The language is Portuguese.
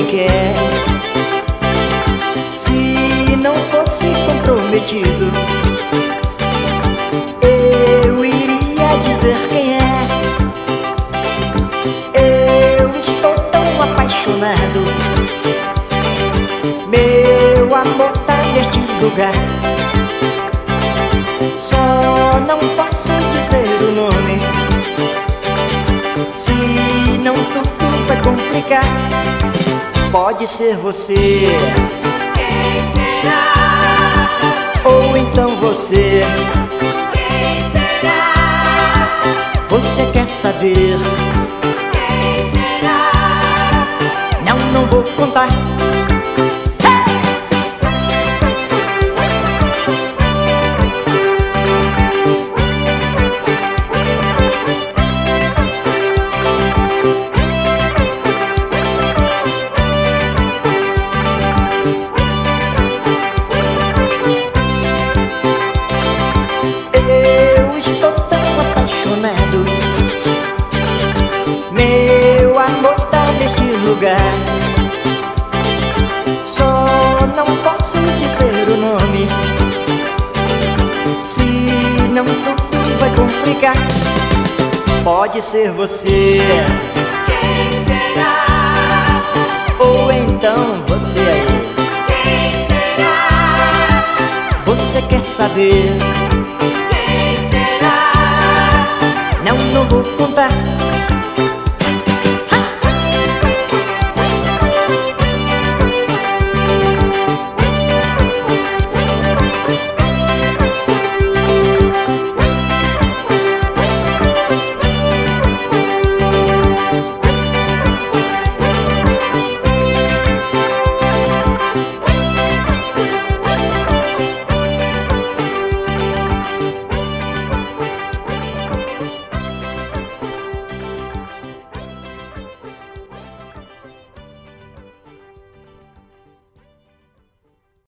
ele quer. Se não fosse comprometido, eu iria dizer quem é. Eu estou tão apaixonado, meu amor tá neste lugar. Só não posso dizer o nome, senão tudo vai complicar. Pode ser você, Quem será? ou então você. Quem será? Você quer saber? Quem será? Não vou contar. Eu estou tão apaixonado, meu amor tá neste lugar. Só não posso dizer o nome, senão tudo vai complicar. Pode ser você, Quem será? ou então você aí. Quem será? Você quer saber?